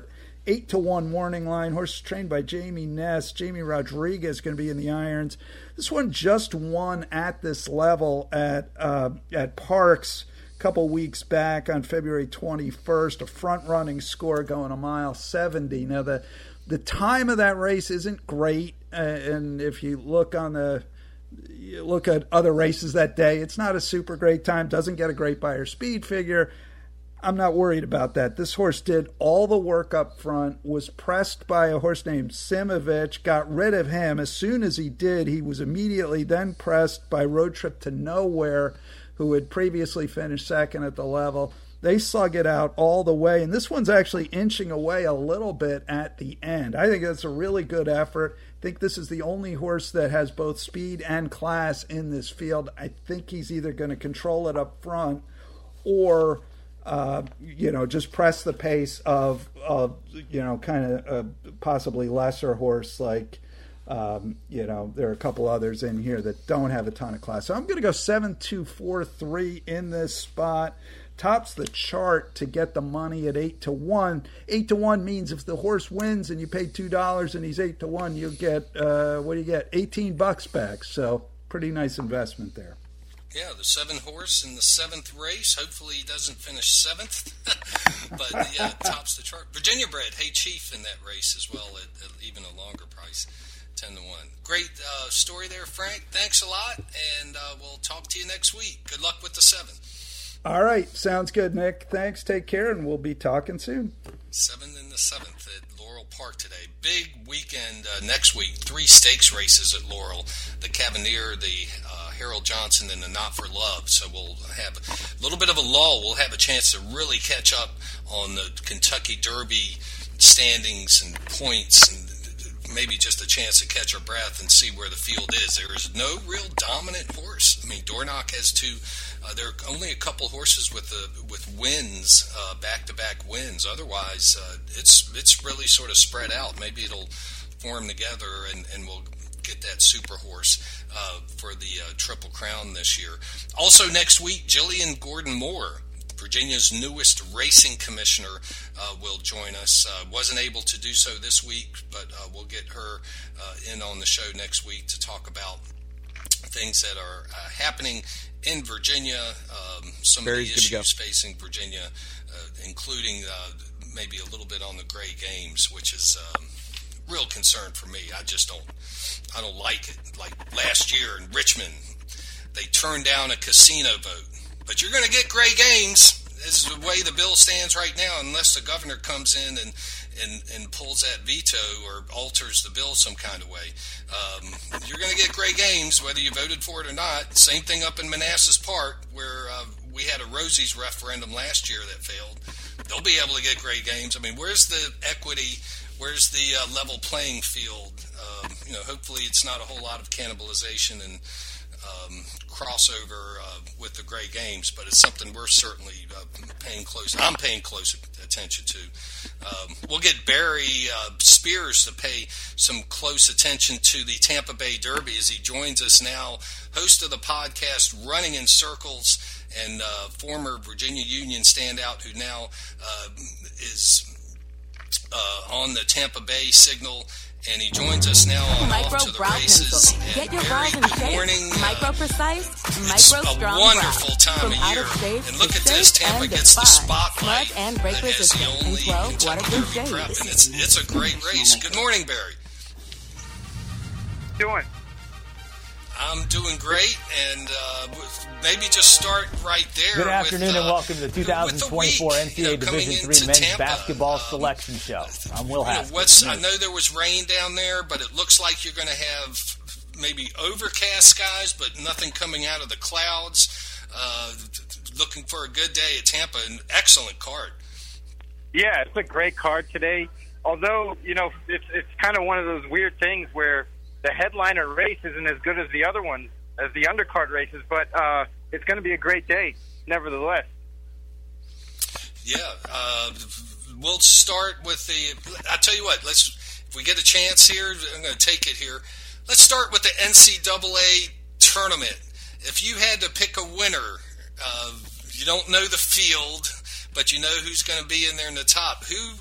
eight to one morning line. Horse trained by Jamie Ness. Jamie Rodriguez going to be in the irons. This one just won at this level at uh, at Parks a couple weeks back on February twenty-first. A front-running score going a mile seventy. Now, the, the time of that race isn't great, uh, and if you look on the you look at other races that day, it's not a super great time, doesn't get a great buyer speed figure. I'm not worried about that. This horse did all the work up front, was pressed by a horse named Simovich, got rid of him. As soon as he did, he was immediately then pressed by Road Trip to Nowhere, who had previously finished second at the level. They slug it out all the way, and this one's actually inching away a little bit at the end. I think that's a really good effort. I think this is the only horse that has both speed and class in this field. I think he's either going to control it up front or, uh, you know, just press the pace of, of you know, kind of a possibly lesser horse like, um, you know, there are a couple others in here that don't have a ton of class. So I'm going to go seven two four three in this spot. Tops the chart to get the money at eight to one. Eight to one means if the horse wins and you pay two dollars and he's eight to one, you'll get uh, what do you get? Eighteen bucks back. So pretty nice investment there. Yeah, the seven horse in the seventh race. Hopefully he doesn't finish seventh, but yeah, tops the chart. Virginia bred, Hey Chief in that race as well at, at even a longer price, ten to one. Great uh, story there, Frank. Thanks a lot, and uh, we'll talk to you next week. Good luck with the seven. All right. Sounds good, Nick. Thanks. Take care, and we'll be talking soon. Seven in the seventh at Laurel Park today. Big weekend uh, next week. Three stakes races at Laurel. The Cavalier, the uh, Harold Johnson, and the Not for Love. So we'll have a little bit of a lull. We'll have a chance to really catch up on the Kentucky Derby standings and points, and maybe just a chance to catch our breath and see where the field is. There is no real dominant horse. I mean, Dornoch has two. Uh, there are only a couple horses with the with wins, uh, back-to-back wins. Otherwise, uh, it's it's really sort of spread out. Maybe it'll form together, and, and we'll get that super horse uh, for the uh, Triple Crown this year. Also next week, Jillian Gordon-Moore, Virginia's newest racing commissioner, uh, will join us. Uh, wasn't able to do so this week, but uh, we'll get her uh, in on the show next week to talk about things that are uh, happening in Virginia, um, some Barry's of the issues facing Virginia, uh, including uh, maybe a little bit on the gray games, which is um, real concern for me. I just don't, I don't like it. Like last year in Richmond, they turned down a casino vote, but you're going to get gray games. This is the way the bill stands right now, unless the governor comes in and and, and pulls that veto or alters the bill some kind of way. Um, you're going to get gray games, whether you voted for it or not. Same thing up in Manassas Park, where uh, we had a Rosie's referendum last year that failed. They'll be able to get gray games. I mean, where's the equity? Where's the uh, level playing field? Um, you know, hopefully it's not a whole lot of cannibalization and Um, crossover uh, with the gray games, but it's something we're certainly uh, paying close. I'm paying close attention to. Um, we'll get Barry uh, Spears to pay some close attention to the Tampa Bay Derby as he joins us now, host of the podcast Running in Circles, and uh, former Virginia Union standout who now uh, is uh, on the Tampa Bay Signal. And he joins us now on Micro Off to the Brow Races. Pencil. Get your Barry, brows in good shape. morning. Micro Precise, It's Micro a Strong wonderful Brow. time From of out year. of space And look to at this, safe Tampa and gets the defined. spotlight Smart and break that has the resistant in only twelve Kentucky waterproof Derby prep. shades. And it's, it's a great race. Good morning, Barry. Doing? I'm doing great, and uh, maybe just start right there. Good afternoon with, uh, and welcome to the two thousand twenty-four week, N C A A you know, Division three Men's Tampa, Basketball um, Selection Show. I'm Will You know, Haskins. what's, I know there was rain down there, but it looks like you're going to have maybe overcast skies, but nothing coming out of the clouds. Uh, looking for a good day at Tampa. An excellent card. Yeah, it's a great card today. Although, you know, it's it's kind of one of those weird things where the headliner race isn't as good as the other ones, as the undercard races, but uh, it's going to be a great day, nevertheless. Yeah, uh, we'll start with the. I tell you what, let's. If we get a chance here, I'm going to take it here. Let's start with the N C double A tournament. If you had to pick a winner, uh, you don't know the field, but you know who's going to be in there in the top. Who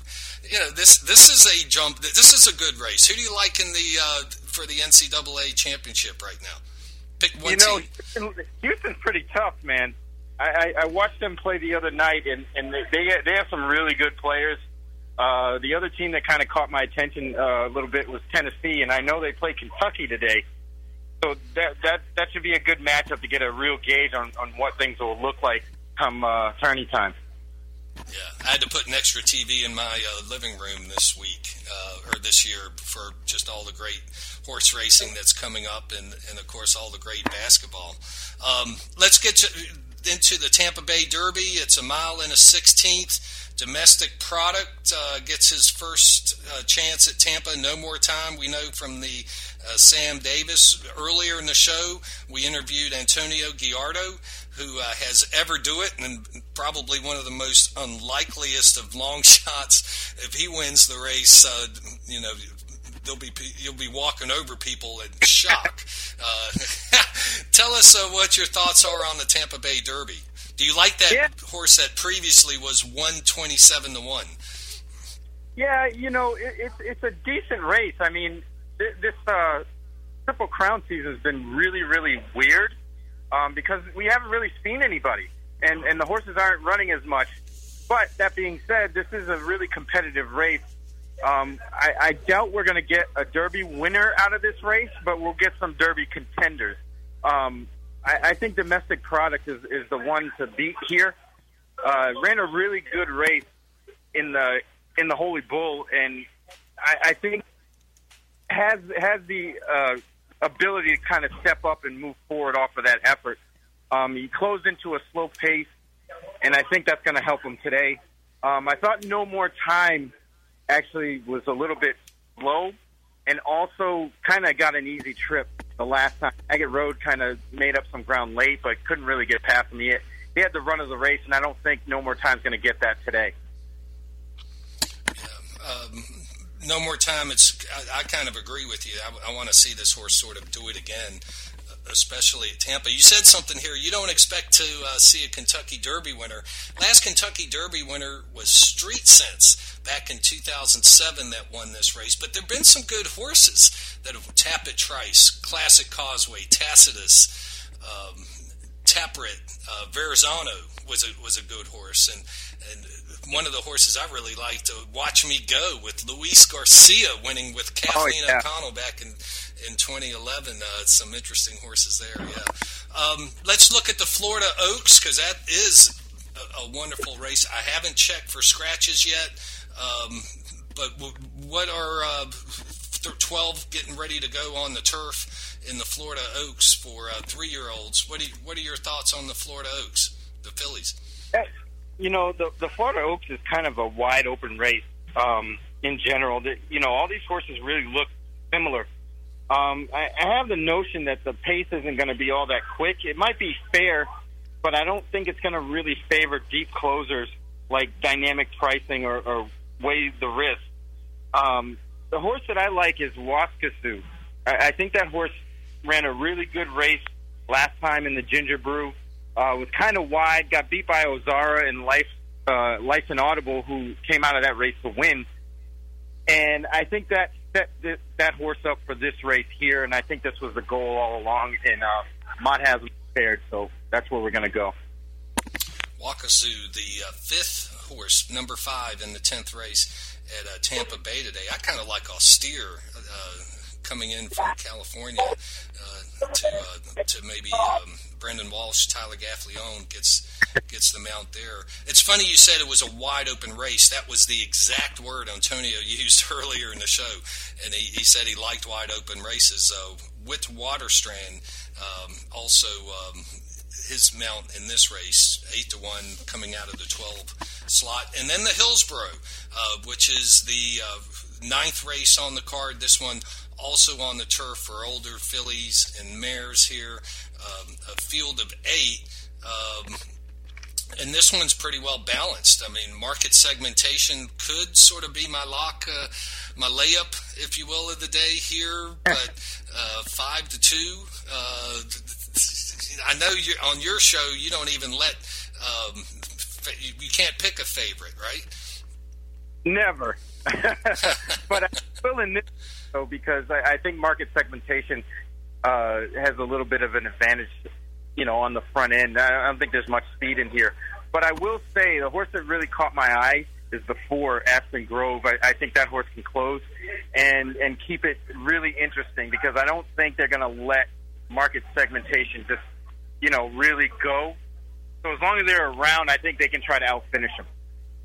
you know, this this is a jump. This is a good race. Who do you like in the uh, for the N C double A championship right now? Pick one you know, team. Houston, Houston's pretty tough, man. I, I, I watched them play the other night, and, and they they have some really good players. Uh, the other team that kind of caught my attention uh, a little bit was Tennessee, and I know they play Kentucky today. So that that that should be a good matchup to get a real gauge on, on what things will look like come uh, tourney time. Yeah, I had to put an extra T V in my uh, living room this week, uh, or this year, for just all the great horse racing that's coming up, and, and of course, all the great basketball. Um, let's get to, into the Tampa Bay Derby. It's a mile and a sixteenth. Domestic Product uh, gets his first uh, chance at Tampa. No More Time. We know from the uh, Sam Davis. Earlier in the show, we interviewed Antonio Guiardo, who uh, has ever do it, and probably one of the most unlikeliest of long shots. If he wins the race, uh, you know, they'll be you'll be walking over people in shock. uh, tell us uh, what your thoughts are on the Tampa Bay Derby. Do you like that yeah. horse that previously was one twenty-seven to one? Yeah, you know, it, it's it's a decent race. I mean, th- this uh, Triple Crown season has been really, really weird um, because we haven't really seen anybody, and, and the horses aren't running as much. But that being said, this is a really competitive race. Um, I, I doubt we're going to get a Derby winner out of this race, but we'll get some Derby contenders. Um, I, I think Domestic Product is, is the one to beat here. Uh, ran a really good race in the in the Holy Bull, and I, I think has has the uh, ability to kind of step up and move forward off of that effort. Um, he closed into a slow pace, and I think that's going to help him today. Um, I thought No More Time actually was a little bit slow, and also kind of got an easy trip the last time. Agate Road kind of made up some ground late, but couldn't really get past him. He had, he had the run of the race, and I don't think No More Time's going to get that today. Yeah, um, No More Time. It's I, I kind of agree with you. I, I want to see this horse sort of do it again, especially at Tampa. You said something here. You don't expect to uh, see a Kentucky Derby winner. Last Kentucky Derby winner was Street Sense back in two thousand seven that won this race. But there have been some good horses that have Tappet Trice, Classic Causeway, Tacitus, um, Taprit, uh, Verrazano was a was a good horse, and and one of the horses I really liked, uh, Watch Me Go, with Luis Garcia winning with Kathleen oh, yeah. O'Connell back in in twenty eleven. Uh, some interesting horses there. Yeah. Um, let's look at the Florida Oaks, because that is a, a wonderful race. I haven't checked for scratches yet, um, but w- what are uh, twelve getting ready to go on the turf in the Florida Oaks for uh, three-year-olds? What do you, what are your thoughts on the Florida Oaks, the fillies? You know, the the Florida Oaks is kind of a wide open race um, in general. That you know, all these horses really look similar. Um, I, I have the notion that the pace isn't going to be all that quick. It might be fair, but I don't think it's going to really favor deep closers like dynamic pricing or, or weigh the risk. Um, the horse that I like is Waskasoo. I, I think that horse ran a really good race last time in the Ginger Brew. Uh, was kind of wide, got beat by Ozara and Life, uh, Life and Audible, who came out of that race to win. And I think that set this, that horse up for this race here, and I think this was the goal all along. And uh, Mott hasn't prepared, so that's where we're going to go. Waskasoo, the uh, fifth horse, number five in the tenth race at uh, Tampa Bay today. I kind of like Austere uh, coming in from California uh, to uh, to maybe um, Brendan Walsh, Tyler Gaffleone gets gets the mount there. It's funny you said it was a wide open race. That was the exact word Antonio used earlier in the show, and he, he said he liked wide open races. So with Waterstrand, um, also um, his mount in this race, eight to one, coming out of the twelve slot, and then the Hillsborough, uh, which is the uh, ninth race on the card. This one also on the turf for older fillies and mares here. Um, a field of eight, um, and this one's pretty well balanced. I mean, market segmentation could sort of be my lock, uh, my layup, if you will, of the day here. But uh, five to two. Uh, I know you on your show you don't even let um, you can't pick a favorite, right? Never. but I'm still in this though because I, I think market segmentation uh, has a little bit of an advantage, you know, on the front end. I don't think there's much speed in here. But I will say the horse that really caught my eye is the four, Aspen Grove. I, I think that horse can close and, and keep it really interesting because I don't think they're going to let market segmentation just, you know, really go. So as long as they're around, I think they can try to outfinish them.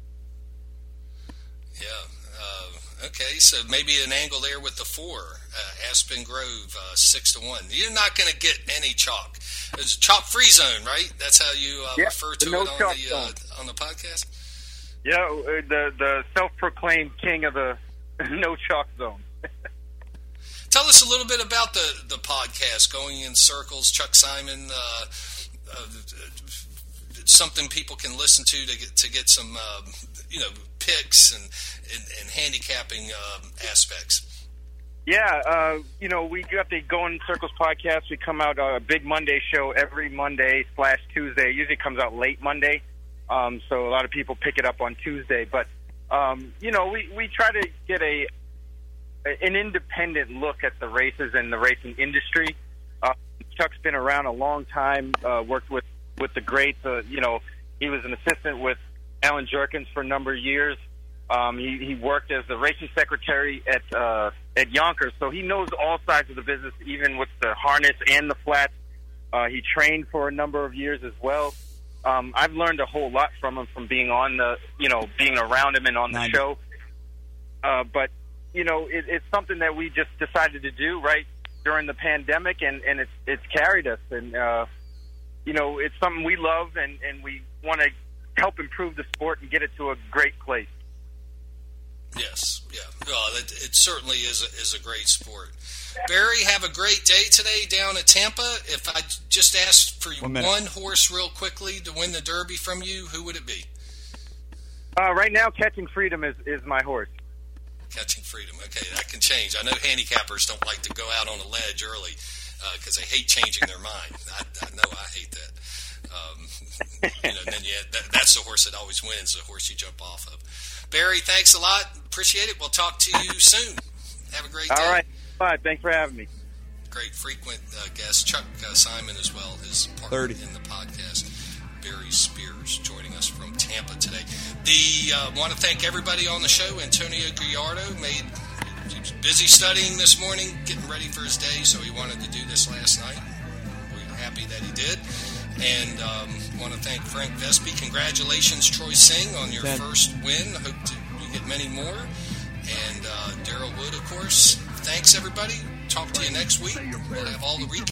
Yeah. Uh, okay, so maybe an angle there with the four, uh, Aspen Grove, uh, six to one. You're not going to get any chalk. It's chalk free zone, right? That's how you uh, yeah, refer to no it on the uh, on the podcast. Yeah, the the self-proclaimed king of the no chalk zone. Tell us a little bit about the, the podcast, Going in Circles. Chuck Simon, uh, uh, something people can listen to to get to get some uh, you know picks and and, and handicapping uh, aspects. Yeah, uh, you know, we got the Going in Circles podcast. We come out a big Monday show every Monday slash Tuesday. It usually comes out late Monday, um, so a lot of people pick it up on Tuesday. But um, you know, we, we try to get a an independent look at the races and the racing industry. Uh, Chuck's been around a long time, uh, worked with, with the greats. Uh, you know, he was an assistant with Alan Jerkins for a number of years. Um, he, he worked as the racing secretary at uh, at Yonkers, so he knows all sides of the business, even with the harness and the flats. Uh, he trained for a number of years as well. Um, I've learned a whole lot from him from being on the, you know, being around him and on the show. Uh, but you know, it, it's something that we just decided to do right during the pandemic, and, and it's it's carried us. And, uh, you know, it's something we love, and, and we want to help improve the sport and get it to a great place. Yes, yeah. Well, it, it certainly is a, is a great sport. Barry, have a great day today down at Tampa. If I just asked for one, one horse real quickly to win the Derby from you, who would it be? Uh, right now, Catching Freedom is, is my horse. Catching Freedom. Okay, that can change. I know handicappers don't like to go out on a ledge early because uh, they hate changing their mind. I, I know I hate that. Um, you know, and then yeah, that, that's the horse that always wins, the horse you jump off of. Barry, thanks a lot. Appreciate it. We'll talk to you soon. Have a great day. All right. Bye. Thanks for having me. Great frequent uh, guest, Chuck uh, Simon as well, his partner thirty in the podcast. Barry Spears joining us from Tampa today. The uh, want to thank everybody on the show. Antonio Gallardo made he was busy studying this morning, getting ready for his day, so he wanted to do this last night. We're happy that he did. And um, want to thank Frank Vespi. Congratulations, Troy Singh, on your Ten. first win. Hope to, you get many more. And uh, Daryl Wood, of course. Thanks, everybody. Talk to you next week. We'll have all the recaps.